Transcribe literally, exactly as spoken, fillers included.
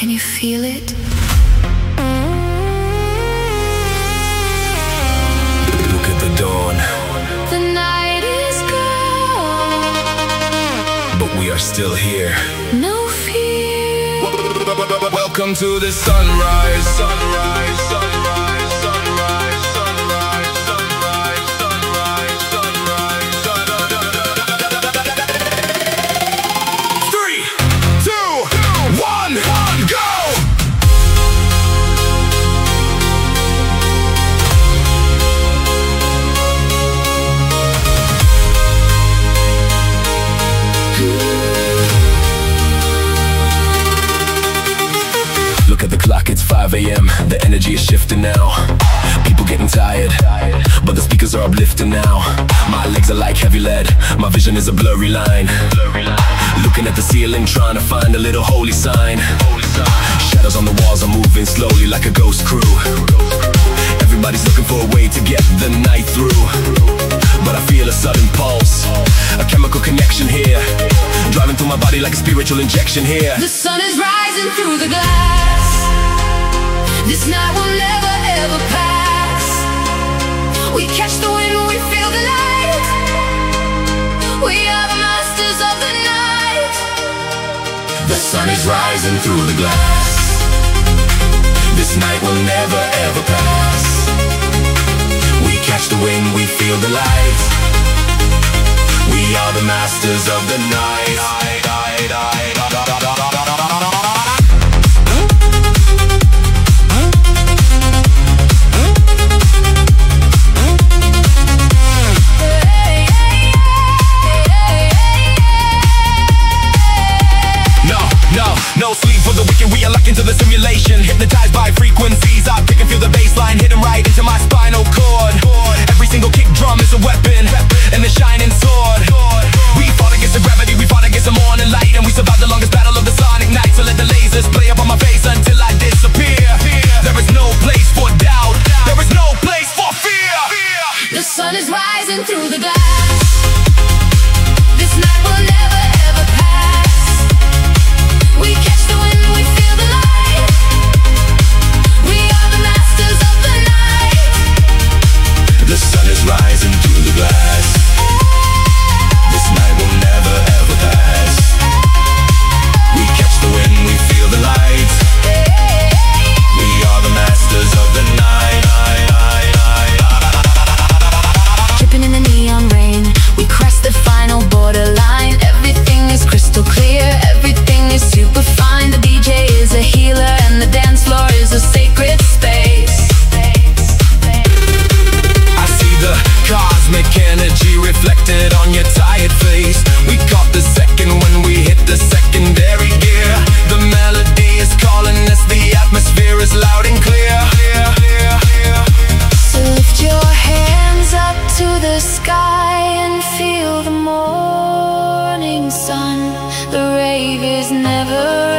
Can you feel it? Look at the dawn. The night is gone, but we are still here. no fear. Welcome to the sunrise. Sunrise, sunrise, sunrise, sunrise, sunrise, sunrise, sunrise, sunrise. Three, two, one, go! Look at the clock, it's five A M The energy is shifting now. People getting tired, but the speakers are uplifting now. My legs are like heavy lead, my vision is a blurry line. Looking at the ceiling, trying to find a little holy sign. Shadows on the walls are moving slowly like a ghost crew. Everybody's looking for a way to get the night through, but I feel a sudden pulse, a chemical connection here, driving through my body like a spiritual injection here. The sun is rising through the glass. This night will never ever pass. We catch the wind, we feel the light. We are the masters of the night. The sun is rising through the glass. This night will never ever pass. We catch the wind, we feel the light. We are the masters of the night. No sleep for the wicked, we are locked into the simulation. Hypnotized by frequencies, I pick and feel the baseline, hitting right into my spinal cord. Every single kick drum is a weapon, and the shining sword. We fought against the gravity, we fought against the morning light, and we survived the longest battle of the sonic night. So let the lasers play up on my face until I disappear. There is no place for doubt, there is no place for fear. The sun is rising through the glass. This night will never ever pass. We catch the wind, we feel the light. We are the masters of the night. The sun is rising through the glass. This night will never ever pass. We catch the wind, we feel the light. We are the masters of the night. Dripping in the neon rain, we cross the final borderline. Everything is crystal clear, everything is super fine. The D J is a healer and the dance floor is a sacred space. I see the cosmic energy reflected on your tired face. We caught the second when we hit the secondary gear. The melody is calling us, the atmosphere is loud and clear. So lift your hands up to the sky and feel the morning sun. The rave is never